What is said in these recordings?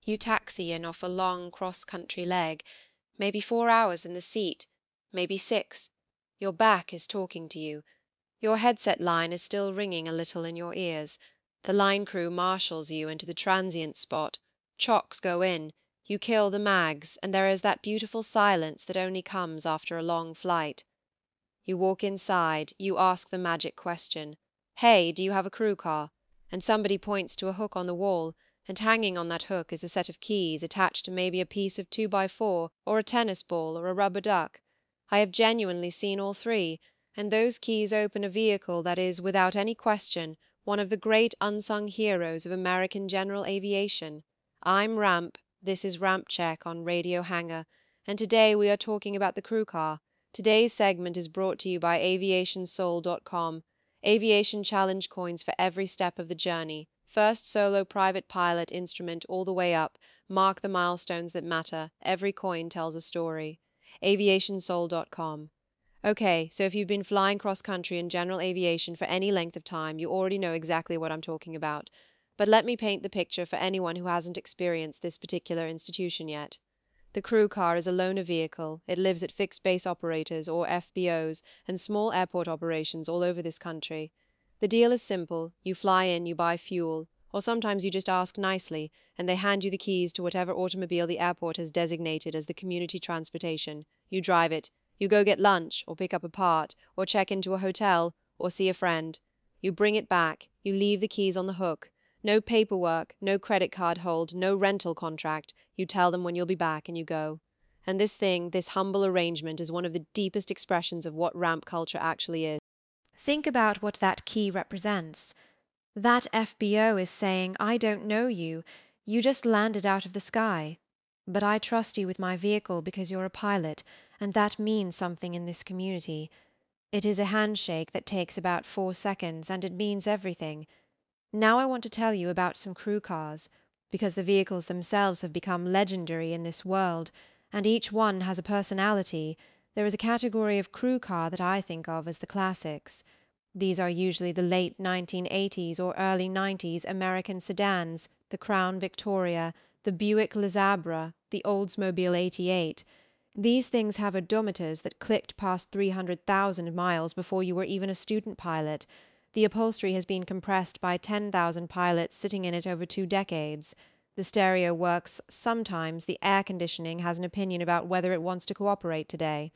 You taxi in off a long cross-country leg, maybe 4 hours in the seat, maybe 6. Your back is talking to you. Your headset line is still ringing a little in your ears. The line crew marshals you into the transient spot, chocks go in, you kill the mags, and there is that beautiful silence that only comes after a long flight. You walk inside, you ask the magic question, "Hey, do you have a crew car?" And somebody points to a hook on the wall, and hanging on that hook is a set of keys attached to maybe a piece of 2x4 or a tennis ball or a rubber duck. I have genuinely seen all three, and those keys open a vehicle that is, without any question, one of the great unsung heroes of American general aviation. I'm Ramp, this is Ramp Check on Radio Hangar, and today we are talking about the crew car. Today's segment is brought to you by aviationsoul.com. Aviation challenge coins for every step of the journey. First solo private pilot instrument all the way up. Mark the milestones that matter. Every coin tells a story. aviationsoul.com. Okay, so if you've been flying cross-country in general aviation for any length of time, you already know exactly what I'm talking about. But let me paint the picture for anyone who hasn't experienced this particular institution yet. The crew car is a loaner vehicle. It lives at fixed base operators, or FBOs, and small airport operations all over this country. The deal is simple. You fly in, you buy fuel, or sometimes you just ask nicely, and they hand you the keys to whatever automobile the airport has designated as the community transportation. You drive it. You go get lunch, or pick up a part, or check into a hotel, or see a friend. You bring it back. You leave the keys on the hook. No paperwork, no credit card hold, no rental contract. You tell them when you'll be back and you go. And this thing, this humble arrangement is one of the deepest expressions of what ramp culture actually is. Think about what that key represents. That FBO is saying, I don't know you. You just landed out of the sky. But I trust you with my vehicle because you're a pilot, and that means something in this community. It is a handshake that takes about 4 seconds, and it means everything. Now I want to tell you about some crew cars, because the vehicles themselves have become legendary in this world, and each one has a personality. There is a category of crew car that I think of as the classics. These are usually the late 1980s or early 90s American sedans, the Crown Victoria, the Buick LeSabre, the Oldsmobile 88. These things have odometers that clicked past 300,000 miles before you were even a student pilot. The upholstery has been compressed by 10,000 pilots sitting in it over 2 decades. The stereo works sometimes, the air conditioning has an opinion about whether it wants to cooperate today.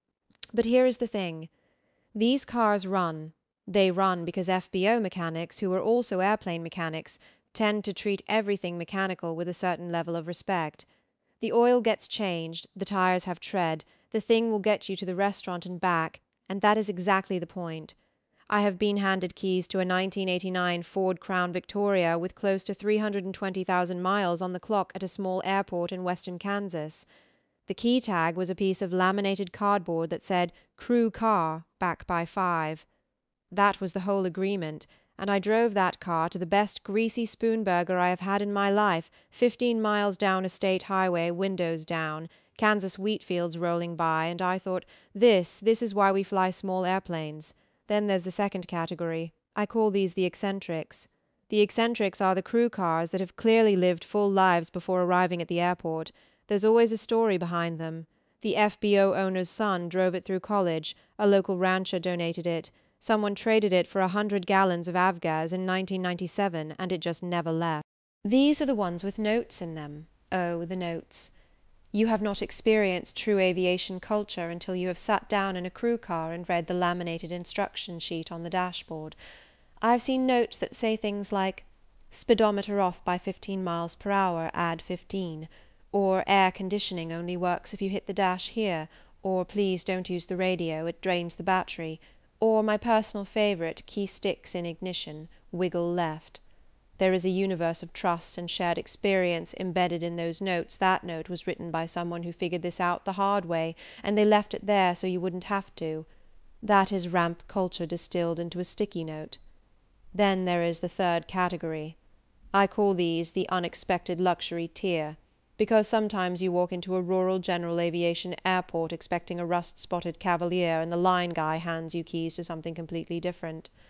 But here is the thing. These cars run. They run because FBO mechanics, who are also airplane mechanics, tend to treat everything mechanical with a certain level of respect. The oil gets changed, the tires have tread, the thing will get you to the restaurant and back, and that is exactly the point. I have been handed keys to a 1989 Ford Crown Victoria with close to 320,000 miles on the clock at a small airport in western Kansas. The key tag was a piece of laminated cardboard that said "Crew Car, back by 5." That was the whole agreement, and I drove that car to the best greasy spoon burger I have had in my life, 15 miles down a state highway, windows down, Kansas wheat fields rolling by, and I thought, this is why we fly small airplanes. Then there's the second category. I call these the eccentrics. The eccentrics are the crew cars that have clearly lived full lives before arriving at the airport. There's always a story behind them. The FBO owner's son drove it through college, a local rancher donated it, someone traded it for 100 gallons of avgas in 1997, and it just never left. These are the ones with notes in them. Oh, the notes. You have not experienced true aviation culture until you have sat down in a crew car and read the laminated instruction sheet on the dashboard. I have seen notes that say things like, "Speedometer off by 15 miles per hour, add 15," or "Air conditioning only works if you hit the dash here," or "Please don't use the radio, it drains the battery," or my personal favorite, "Key sticks in ignition, wiggle left." There is a universe of trust and shared experience embedded in those notes. That note was written by someone who figured this out the hard way, and they left it there so you wouldn't have to. That is ramp culture distilled into a sticky note. Then there is the third category. I call these the unexpected luxury tier, because sometimes you walk into a rural general aviation airport expecting a rust-spotted Cavalier, and the line guy hands you keys to something completely different.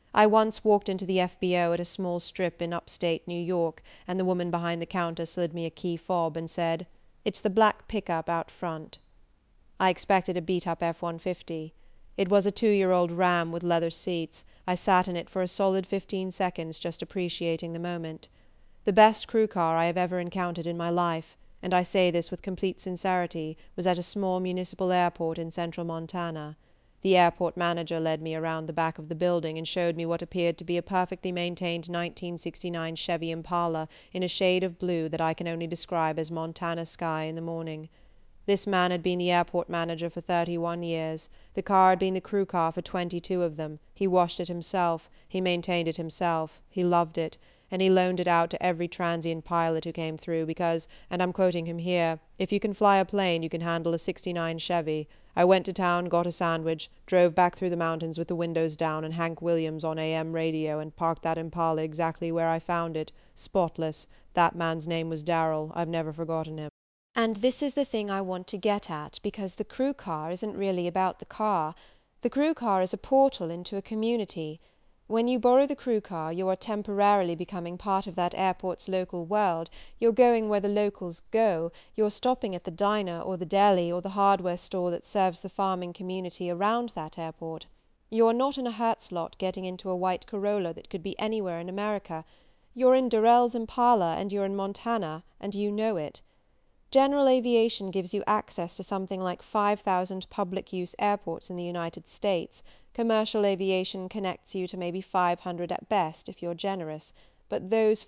I once walked into the FBO at a small strip in upstate New York, and the woman behind the counter slid me a key fob and said, "It's the black pickup out front." I expected a beat-up F-150. It was a 2-year-old Ram with leather seats. I sat in it for a solid 15 seconds, just appreciating the moment. The best crew car I have ever encountered in my life, and I say this with complete sincerity, was at a small municipal airport in central Montana. The airport manager led me around the back of the building and showed me what appeared to be a perfectly maintained 1969 Chevy Impala in a shade of blue that I can only describe as Montana sky in the morning. This man had been the airport manager for 31 years. The car had been the crew car for 22 of them. He washed it himself. He maintained it himself. He loved it. And he loaned it out to every transient pilot who came through because, and I'm quoting him here, "If you can fly a plane, you can handle a '69 Chevy. I went to town, got a sandwich, drove back through the mountains with the windows down and Hank Williams on AM radio, and parked that Impala exactly where I found it, spotless. That man's name was Darrell. I've never forgotten him." And this is the thing I want to get at, because the crew car isn't really about the car. The crew car is a portal into a community. When you borrow the crew car, you are temporarily becoming part of that airport's local world. You're going where the locals go. You're stopping at the diner or the deli or the hardware store that serves the farming community around that airport. You're not in a Hertz lot getting into a white Corolla that could be anywhere in America. You're in Darrell's Impala, and you're in Montana, and you know it. General aviation gives you access to something like 5,000 public-use airports in the United States. Commercial aviation connects you to maybe 500 at best, if you're generous. But those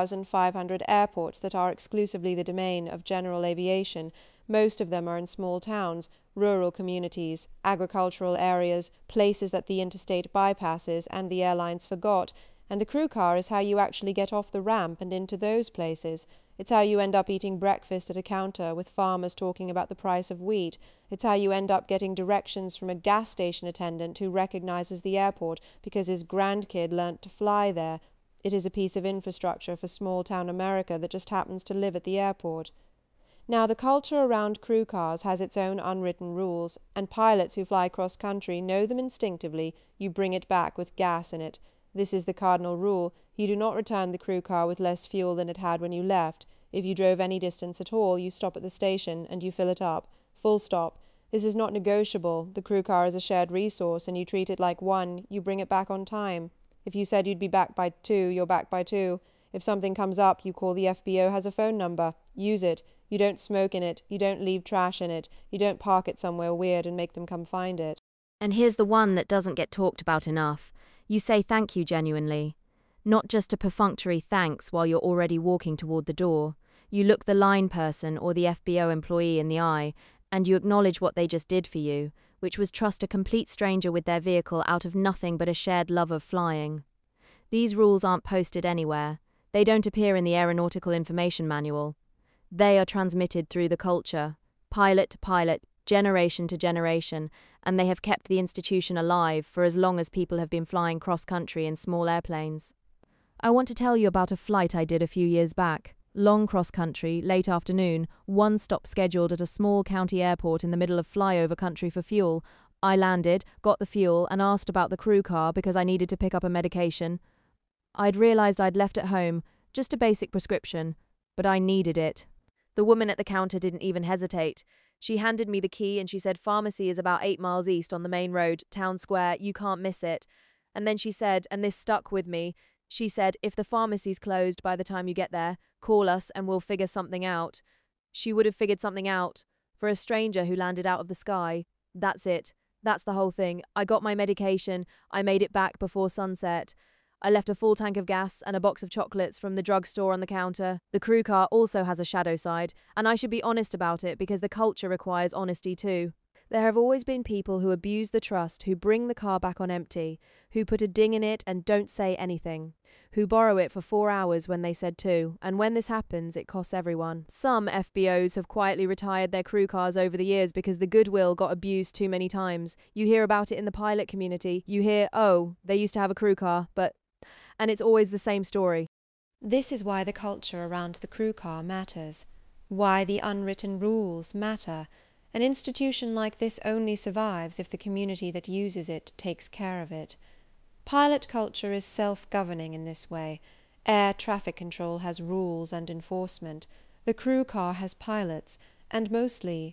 4,500 airports that are exclusively the domain of general aviation, most of them are in small towns, rural communities, agricultural areas, places that the interstate bypasses and the airlines forgot, and the crew car is how you actually get off the ramp and into those places. It's how you end up eating breakfast at a counter with farmers talking about the price of wheat. It's how you end up getting directions from a gas station attendant who recognizes the airport because his grandkid learnt to fly there. It is a piece of infrastructure for small-town America that just happens to live at the airport. Now, the culture around crew cars has its own unwritten rules, and pilots who fly cross-country know them instinctively. You bring it back with gas in it. This is the cardinal rule. You do not return the crew car with less fuel than it had when you left. If you drove any distance at all, you stop at the station, and you fill it up. Full stop. This is not negotiable. The crew car is a shared resource, and you treat it like one. You bring it back on time. If you said you'd be back by 2, you're back by 2. If something comes up, you call the FBO has a phone number. Use it. You don't smoke in it. You don't leave trash in it. You don't park it somewhere weird and make them come find it. And here's the one that doesn't get talked about enough. You say thank you genuinely. Not just a perfunctory thanks while you're already walking toward the door. You look the line person or the FBO employee in the eye, and you acknowledge what they just did for you, which was trust a complete stranger with their vehicle out of nothing but a shared love of flying. These rules aren't posted anywhere. They don't appear in the Aeronautical Information Manual. They are transmitted through the culture, pilot to pilot, generation to generation, and they have kept the institution alive for as long as people have been flying cross-country in small airplanes. I want to tell you about a flight I did a few years back. Long cross-country, late afternoon, one stop scheduled at a small county airport in the middle of flyover country for fuel. I landed, got the fuel, and asked about the crew car because I needed to pick up a medication. I'd realized I'd left at home, just a basic prescription, but I needed it. The woman at the counter didn't even hesitate. She handed me the key and she said pharmacy is about 8 miles east on the main road, town square, you can't miss it. And then she said, and this stuck with me, she said, if the pharmacy's closed by the time you get there, call us and we'll figure something out. She would have figured something out. For a stranger who landed out of the sky. That's it. That's the whole thing. I got my medication. I made it back before sunset. I left a full tank of gas and a box of chocolates from the drugstore on the counter. The crew car also has a shadow side, and I should be honest about it because the culture requires honesty too. There have always been people who abuse the trust, who bring the car back on empty, who put a ding in it and don't say anything, who borrow it for 4 hours when they said 2, and when this happens, it costs everyone. Some FBOs have quietly retired their crew cars over the years because the goodwill got abused too many times. You hear about it in the pilot community. You hear, oh, they used to have a crew car, but... And it's always the same story. This is why the culture around the crew car matters, why the unwritten rules matter. An institution like this only survives if the community that uses it takes care of it. Pilot culture is self-governing in this way. Air traffic control has rules and enforcement. The crew car has pilots, and mostly,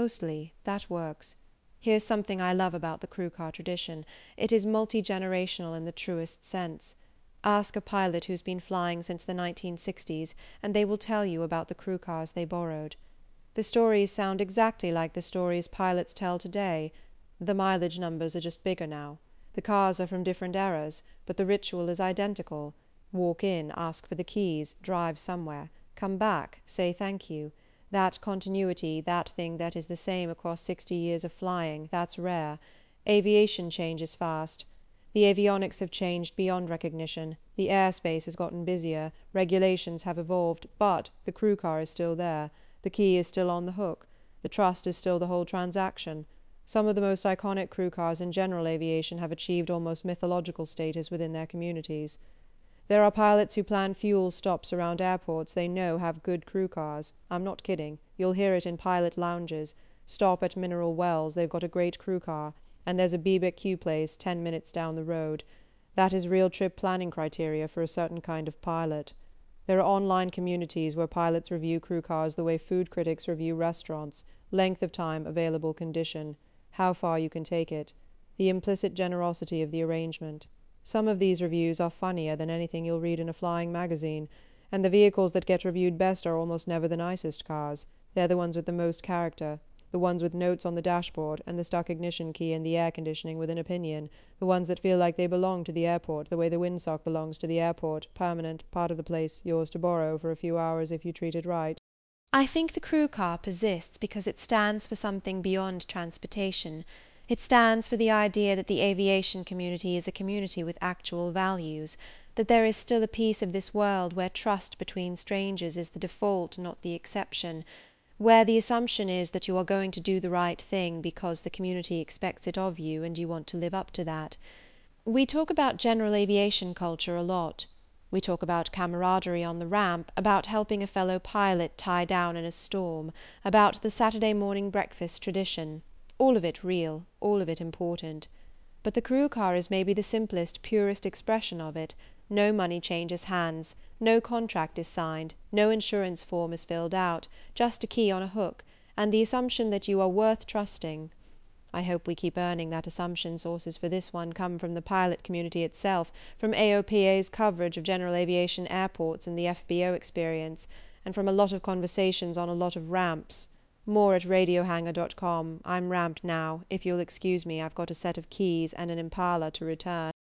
that works. Here's something I love about the crew car tradition. It is multi-generational in the truest sense. Ask a pilot who's been flying since the 1960s, and they will tell you about the crew cars they borrowed. The stories sound exactly like the stories pilots tell today. The mileage numbers are just bigger now. The cars are from different eras, but the ritual is identical. Walk in, ask for the keys, drive somewhere, come back, say thank you. That continuity, that thing that is the same across 60 years of flying, that's rare. Aviation changes fast. The avionics have changed beyond recognition, the airspace has gotten busier, regulations have evolved, but the crew car is still there. The key is still on the hook. The trust is still the whole transaction. Some of the most iconic crew cars in general aviation have achieved almost mythological status within their communities. There are pilots who plan fuel stops around airports they know have good crew cars. I'm not kidding. You'll hear it in pilot lounges. Stop at Mineral Wells, they've got a great crew car. And there's a BBQ place 10 minutes down the road. That is real trip planning criteria for a certain kind of pilot. There are online communities where pilots review crew cars the way food critics review restaurants: length of time, available condition, how far you can take it, the implicit generosity of the arrangement. Some of these reviews are funnier than anything you'll read in a flying magazine, and the vehicles that get reviewed best are almost never the nicest cars. They're the ones with the most character, the ones with notes on the dashboard and the stuck ignition key and the air conditioning with an opinion, the ones that feel like they belong to the airport, the way the windsock belongs to the airport, permanent, part of the place, yours to borrow for a few hours if you treat it right. I think the crew car persists because it stands for something beyond transportation. It stands for the idea that the aviation community is a community with actual values, that there is still a piece of this world where trust between strangers is the default, not the exception, where the assumption is that you are going to do the right thing because the community expects it of you and you want to live up to that. We talk about general aviation culture a lot. We talk about camaraderie on the ramp, about helping a fellow pilot tie down in a storm, about the Saturday morning breakfast tradition. All of it real, all of it important. But the crew car is maybe the simplest, purest expression of it. No money changes hands, no contract is signed, no insurance form is filled out, just a key on a hook, and the assumption that you are worth trusting. I hope we keep earning that assumption. Sources for this one come from the pilot community itself, from AOPA's coverage of general aviation airports and the FBO experience, and from a lot of conversations on a lot of ramps. More at radiohanger.com. I'm ramped now. If you'll excuse me, I've got a set of keys and an Impala to return.